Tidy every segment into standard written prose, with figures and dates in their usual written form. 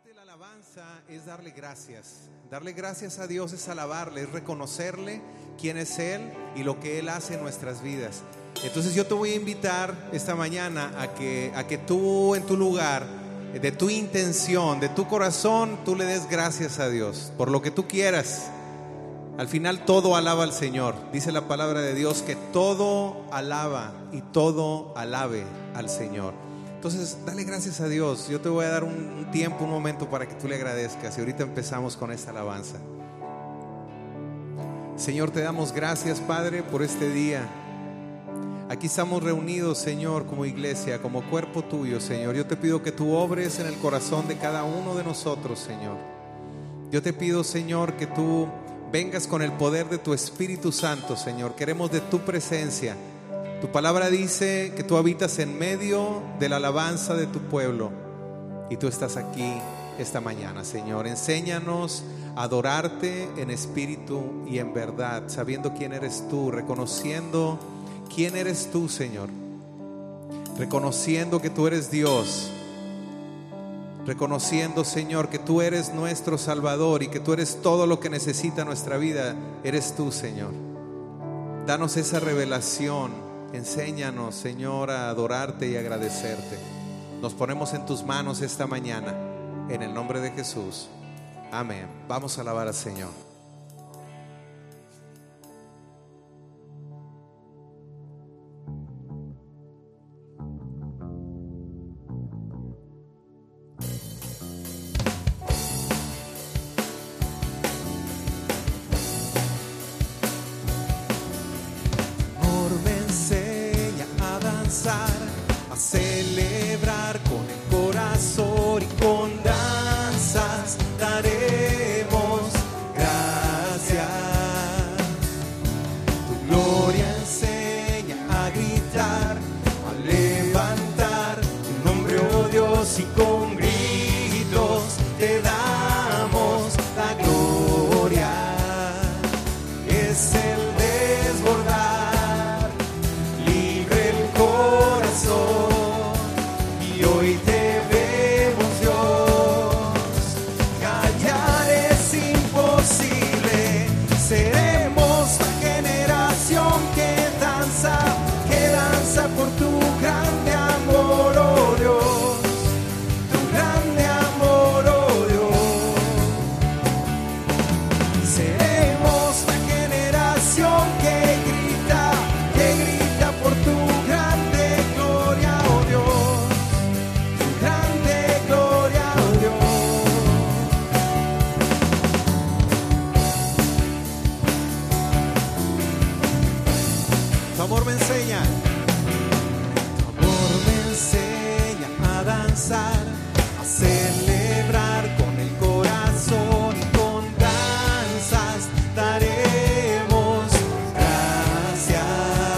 parte de la alabanza es darle gracias. Darle gracias a Dios es alabarle, es reconocerle quién es Él y lo que Él hace en nuestras vidas. Entonces yo te voy a invitar esta mañana a que tú en tu lugar, de tu intención, de tu corazón, tú le des gracias a Dios por lo que tú quieras. Al final todo alaba al Señor. Dice la palabra de Dios que todo alaba y todo alabe al Señor. Entonces dale gracias a Dios. Yo te voy a dar un tiempo, un momento para que tú le agradezcas. Y ahorita empezamos con esta alabanza. Señor, te damos gracias, Padre, por este día. Aquí estamos reunidos, Señor, como iglesia, como cuerpo tuyo, Señor. Yo te pido que tú obres en el corazón de cada uno de nosotros, Señor. Yo te pido, Señor, que tú vengas con el poder de tu Espíritu Santo, Señor. Queremos de tu presencia. Tu palabra dice que tú habitas en medio de la alabanza de tu pueblo. Y tú estás aquí esta mañana, Señor. Enséñanos a adorarte en espíritu y en verdad, sabiendo quién eres tú, reconociendo quién eres tú, Señor. Reconociendo que tú eres Dios. Reconociendo, Señor, que tú eres nuestro Salvador y que tú eres todo lo que necesita nuestra vida. Eres tú, Señor. Danos esa revelación. Enséñanos, Señor, a adorarte y agradecerte. Nos ponemos en tus manos esta mañana, en el nombre de Jesús. Amén. Vamos a alabar al Señor. A celebrar con el corazón y con danzas daremos gracias. Tu gloria enseña a gritar, a levantar tu nombre, oh Dios, y con gritos te damos la gloria. Es el desbordar y hoy te vemos, Dios. Callar es imposible. Seremos la generación que danza por tu grande amor, oh Dios. Tu grande amor, oh Dios. Seremos la generación que grita por tu amor me enseña. Tu amor me enseña a danzar, a celebrar con el corazón y con danzas daremos gracias.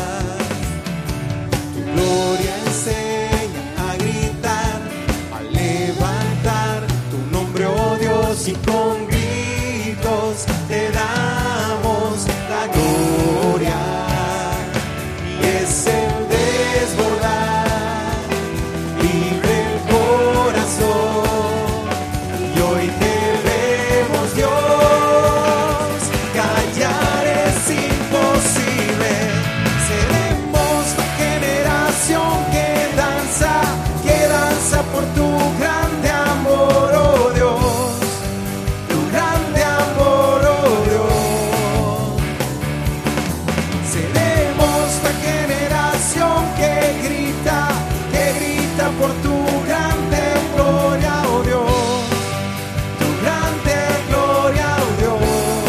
Tu gloria enseña a gritar, a levantar tu nombre, oh Dios, y con gritos te damos la gloria. Es el desbordar, libre el corazón, y hoy te vemos, Dios. Callar es imposible. Seremos la generación que danza por tu grande amor, oh Dios. Tu grande amor, oh Dios. Seremos la generación que grita por tu grande gloria, oh Dios. Tu grande gloria, oh Dios.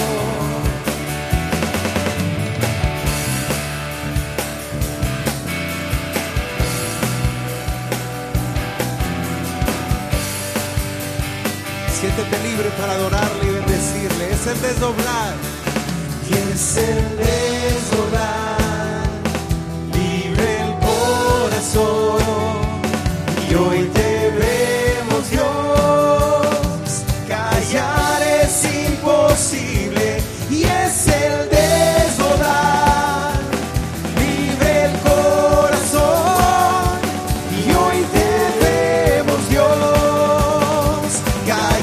Siéntete libre para adorarle y bendecirle. Es el desdoblar. Y es el desdoblar, libre el corazón, y hoy te vemos, Dios. Callar es imposible, y es el desdoblar, libre el corazón, y hoy te vemos, Dios. Callar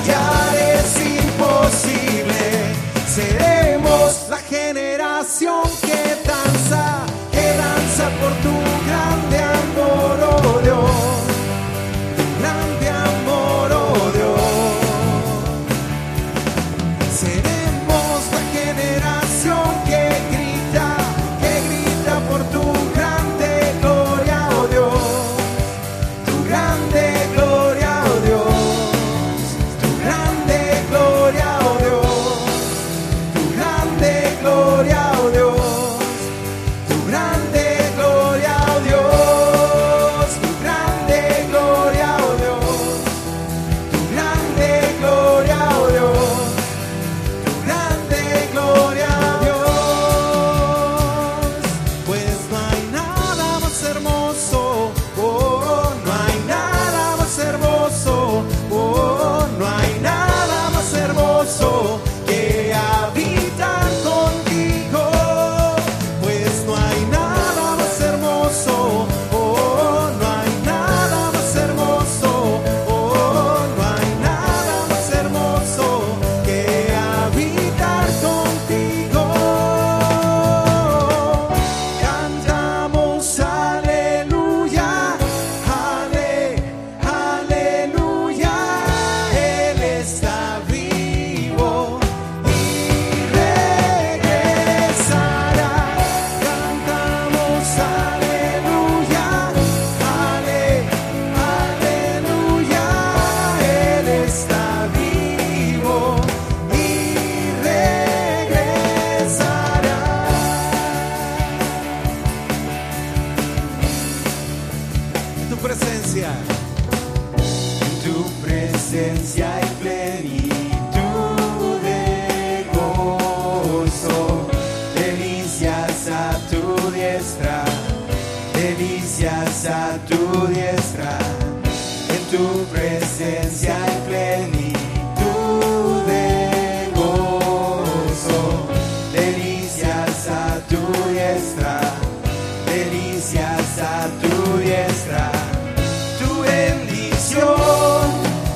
presencia hay plenitud de gozo. Delicias a tu diestra, delicias a tu diestra. En tu presencia hay plenitud de gozo. Delicias a tu diestra, delicias a tu diestra. Tu bendición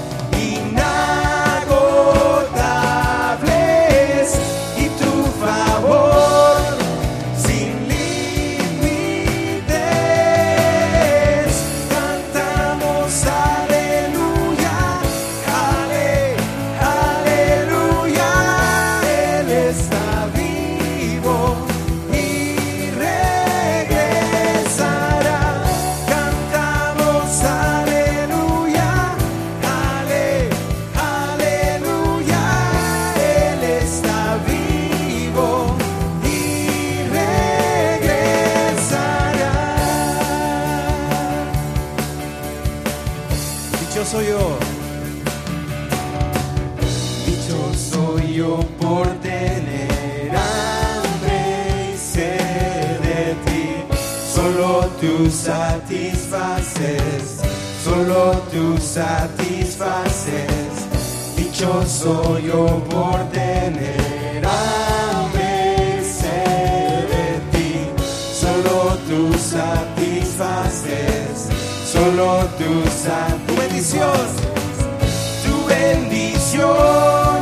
inagotable es, y tu favor sin límites. Cantamos aleluya, aleluya. Él está vivo y regresará. Cantamos aleluya, aleluya. Él está vivo y regresará. Dichoso yo, dichoso yo por tener hambre y sed de ti. Solo tú satisfaces, solo tú satisfaces. Dichoso yo por tener hambre y sed de ti. Solo tú satisfaces, solo tú satisfaces. Tu bendición, tu bendición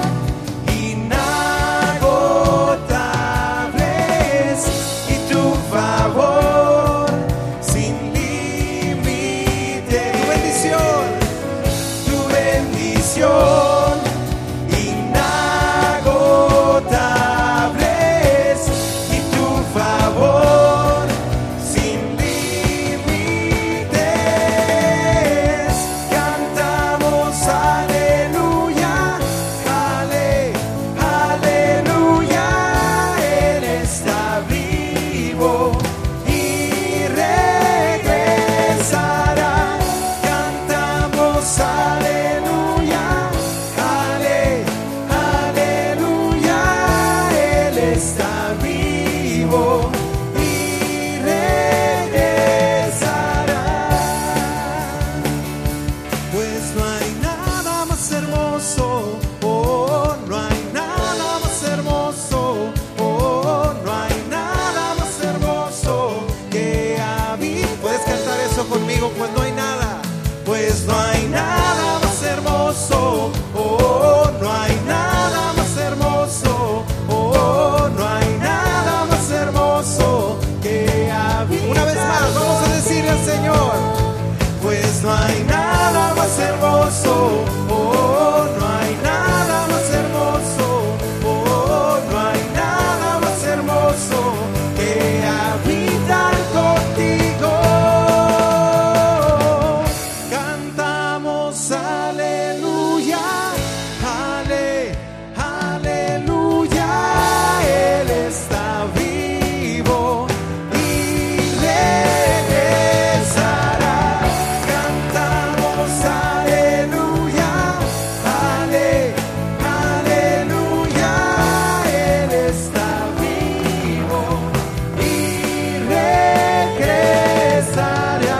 inagotable es, y tu favor sin límite. Tu bendición, tu bendición inagotable es, y tu favor sin límites. Cantamos aleluya, aleluya. Él está vivo y regresará. Cantamos aleluya, aleluya. Él está vivo y regresará. Pues no hay nada más hermoso, oh, no hay nada más hermoso, oh, no hay nada más hermoso que habitar. Puedes cantar eso conmigo, pues no hay nada, pues no hay nada más hermoso, oh, no hay nada más hermoso, oh, no hay nada más hermoso que habitar. Una vez más, vamos a decirle al Señor, pues no hay nada más hermoso, oh, no hay nada más hermoso, oh, no hay nada más hermoso que habitar contigo. Cantamos aleluya, aleluya. Él está vivo y regresará. Cantamos aleluya, aleluya. Él está vivo y regresará.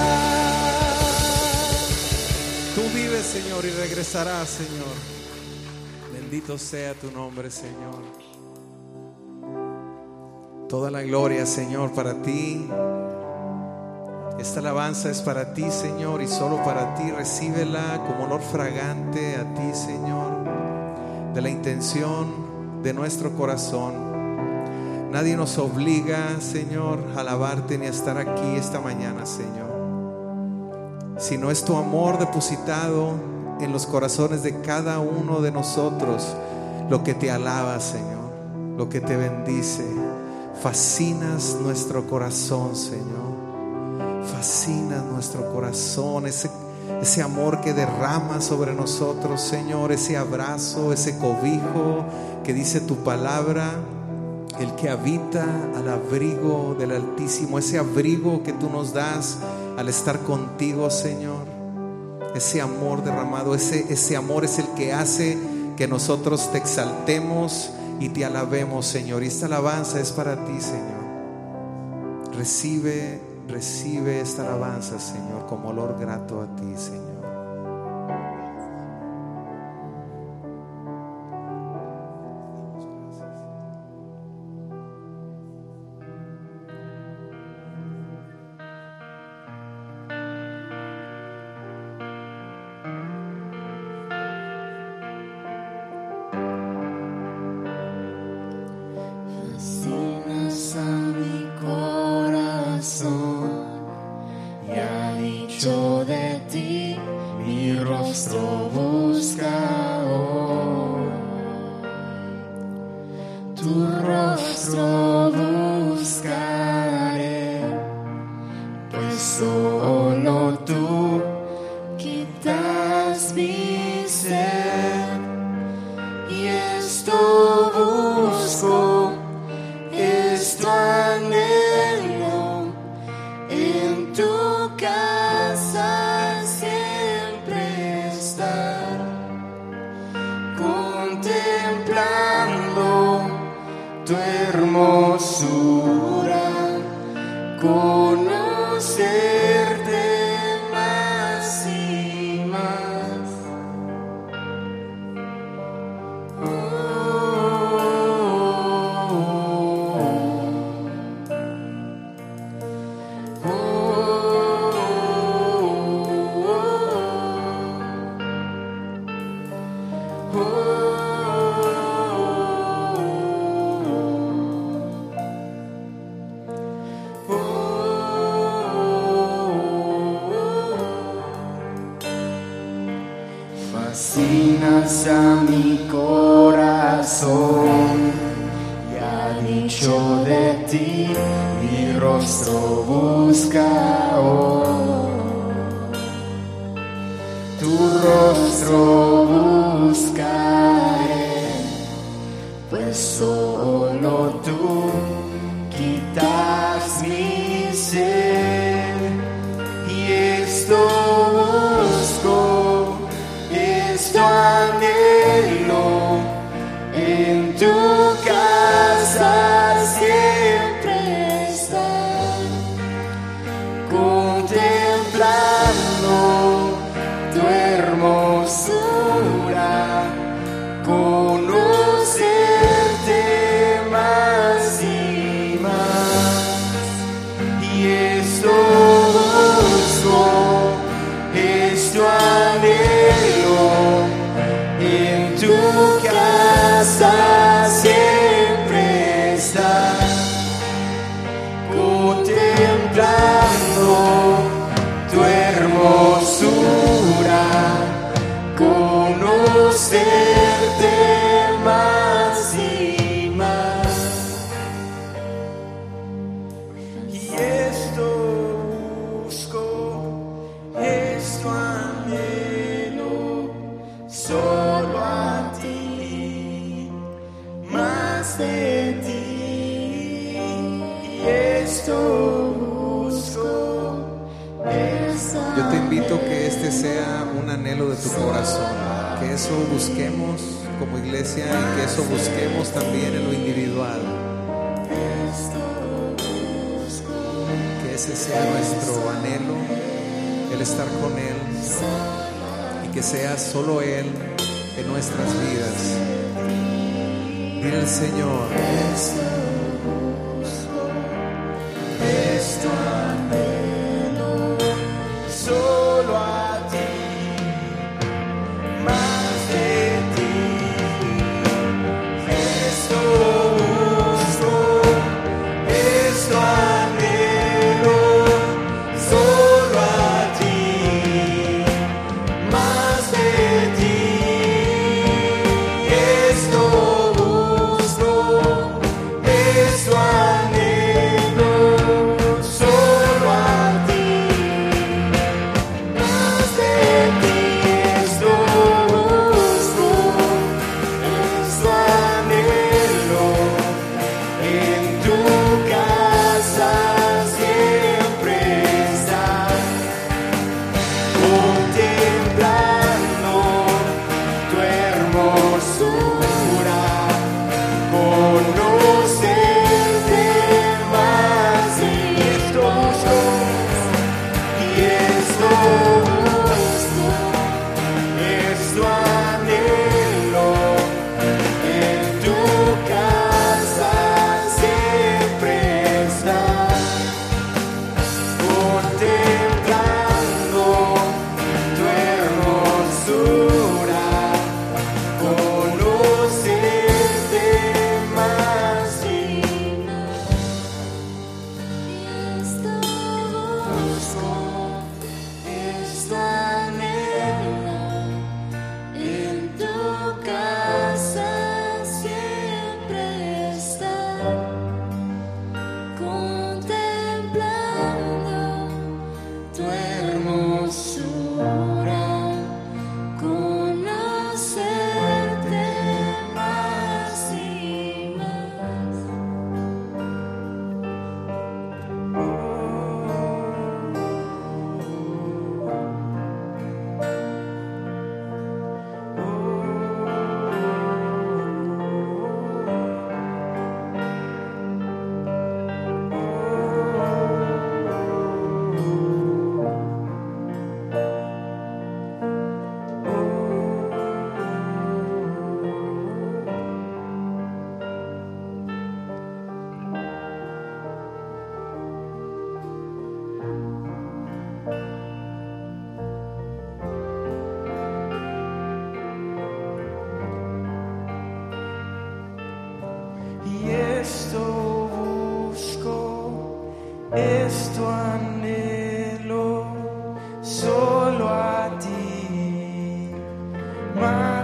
Tú vives, Señor, y regresarás, Señor. Bendito sea tu nombre, Señor. Toda la gloria, Señor, para ti. Esta alabanza es para ti, Señor, y solo para ti. Recíbela como olor fragante a ti, Señor, de la intención de nuestro corazón. Nadie nos obliga, Señor, a alabarte ni a estar aquí esta mañana, Señor, si no es tu amor depositado en los corazones de cada uno de nosotros lo que te alaba, Señor, lo que te bendice. Fascinas nuestro corazón, Señor. Fascinas nuestro corazón, ese amor que derrama sobre nosotros, Señor, ese abrazo, ese cobijo que dice tu palabra, el que habita al abrigo del Altísimo, ese abrigo que tú nos das al estar contigo, Señor. ese amor derramado, ese amor es el que hace que nosotros te exaltemos y te alabemos, Señor. Y esta alabanza es para ti, Señor. Recibe esta alabanza, Señor, como olor grato a ti, Señor. Fascinas a mi corazón y ha dicho de ti, mi rostro busca hoy. Tu rostro buscaré, pues solo tú quitas mi sed, y esto busco, esto anhelo, en tu casa siempre estar, contemplando tu hermosura, conocerte más y más. Fascinas a mi corazón y ha dicho de ti, mi rostro busca hoy. Tu rostro buscaré, pues solo tú quitas mi sed, y esto busco, esto anhelo, en tu casa siempre estar, contemplando tu hermosura, conocerte más y más, y esto busco, esto anhelo, en tu casa siempre estar, contemplando tu hermosura, conocerte más y más. Y esto busco, esto anhelo, solo a ti, más de ti. Y esto busco, Yo te invito que este sea un anhelo de tu corazón, que eso busquemos como iglesia y que eso busquemos también en lo individual. Que ese sea nuestro anhelo, el estar con Él, y que sea solo Él en nuestras vidas. Dile al Señor: esto anhelo, solo a ti, más de ti. Esto busco, esto anhelo, solo a ti, más de ti. Esto busco, esto anhelo, solo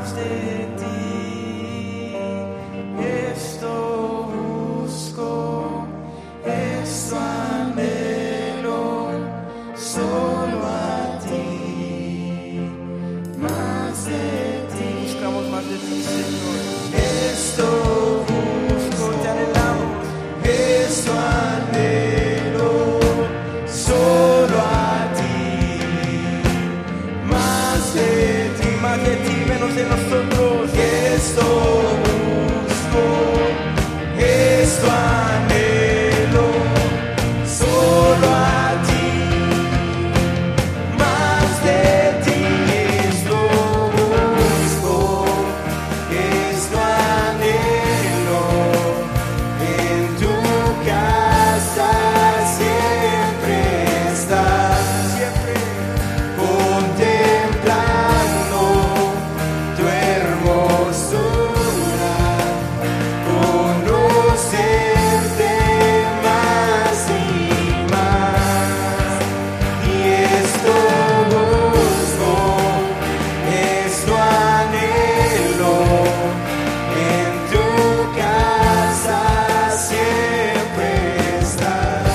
más de ti. Esto busco, esto anhelo, solo a ti. Más de ti. Buscamos más de ti, Señor. Esto busco, te anhelamos. Esto anhelo, solo a ti. Más de ti, menos de nosotros. Esto busco, esto anhelo, solo a ti. Más de ti, esto busco, esto anhelo. En tu casa siempre estás, siempre contemplando tu hermosura, conocerte más y más. Y esto busco, esto anhelo, en tu casa siempre estás,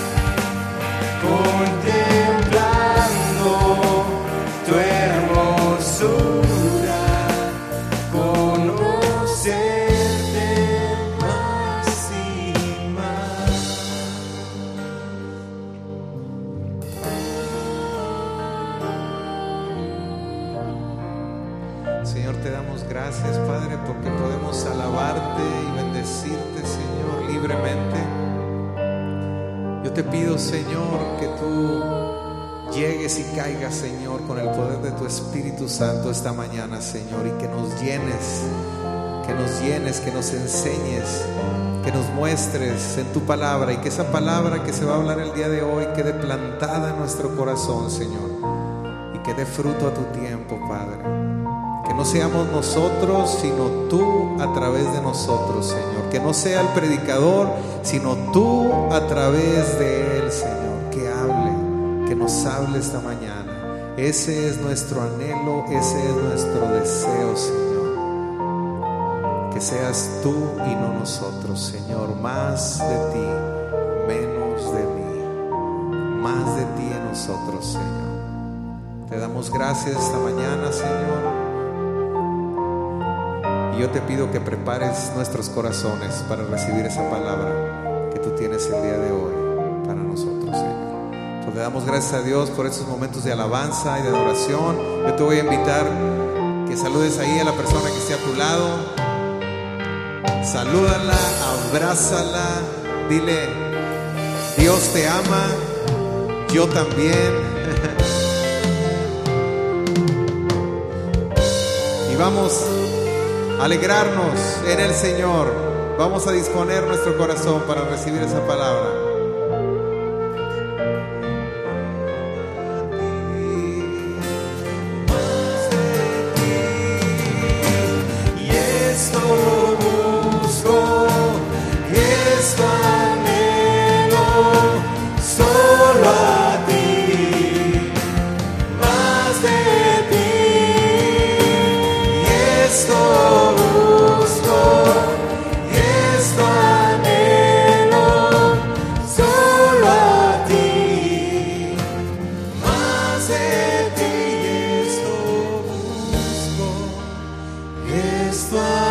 contemplando tu hermosura, conocerte más y más. Señor, te damos gracias, Padre, porque podemos alabarte y bendecirte, Señor, libremente. Yo te pido, Señor, que tú llegues y caigas, Señor, con el poder de tu Espíritu Santo esta mañana, Señor, y que nos llenes, que nos enseñes, que nos muestres en tu palabra, y que esa palabra que se va a hablar el día de hoy quede plantada en nuestro corazón, Señor, y que dé fruto a tu tiempo, Padre. Que no seamos nosotros, sino tú a través de nosotros, Señor. Que no sea el predicador, sino tú a través de él, Señor. Que hable, que nos hable esta mañana. Ese es nuestro anhelo, ese es nuestro deseo, Señor. Que seas tú y no nosotros, Señor. Más de ti, menos de mí. Más de ti en nosotros, Señor. Te damos gracias esta mañana, Señor. Y yo te pido que prepares nuestros corazones para recibir esa palabra que tú tienes el día de hoy para nosotros, Señor. Entonces, le damos gracias a Dios por estos momentos de alabanza y de adoración. Yo te voy a invitar que saludes ahí a la persona que esté a tu lado. Salúdala, abrázala, dile: Dios te ama, yo también. Y vamos a alegrarnos en el Señor. Vamos a disponer nuestro corazón para recibir esa palabra. Y esto busco, esto anhelo, solo a ti. Más de ti. Y esto busco, esto anhelo, solo a ti. Más de ti. Esto busco, esto anhelo.